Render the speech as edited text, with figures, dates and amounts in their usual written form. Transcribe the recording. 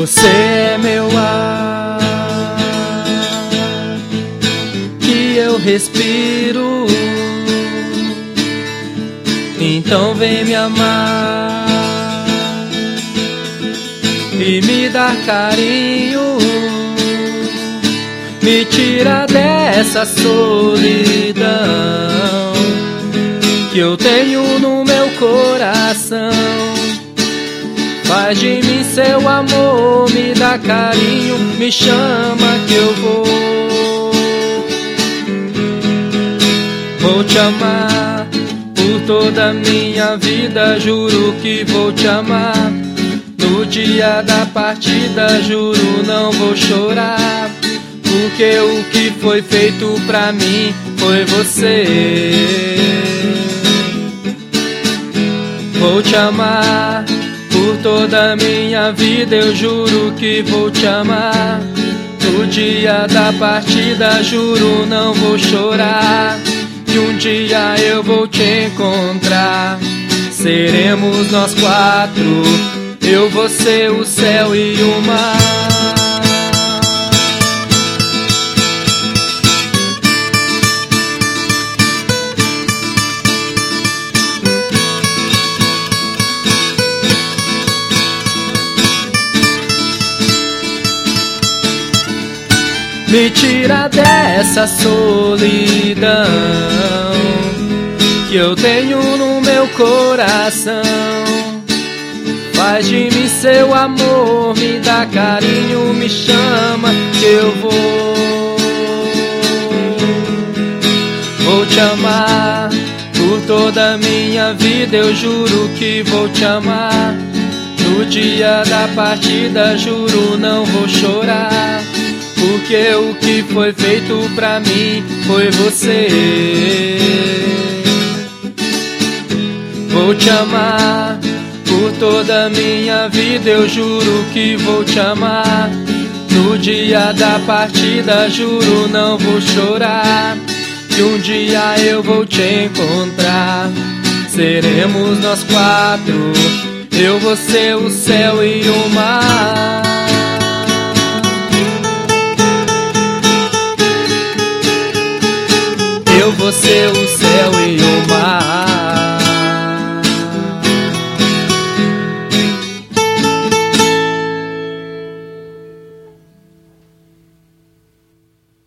Você é meu ar que eu respiro, então vem me amar e me dar carinho, me tira dessa solidão que eu tenho no meu coração. Faz de mim seu amor, me dá carinho, me chama que eu vou te amar por toda a minha vida, juro que vou te amar. No dia da partida, juro não vou chorar, porque o que foi feito pra mim foi você. Vou te amar por toda a minha vida, eu juro que vou te amar. No dia da partida, juro não vou chorar, que um dia eu vou te encontrar. Seremos nós quatro, eu, você, o céu e o mar. Me tira dessa solidão que eu tenho no meu coração. Faz de mim seu amor, me dá carinho, me chama que eu vou te amar por toda a minha vida, eu juro que vou te amar. No dia da partida, juro não vou chorar, porque o que foi feito pra mim foi você. Vou te amar por toda a minha vida, eu juro que vou te amar. No dia da partida, juro não vou chorar, que um dia eu vou te encontrar. Seremos nós quatro, eu, você, o céu e o mar. Eu, você, o céu e o mar.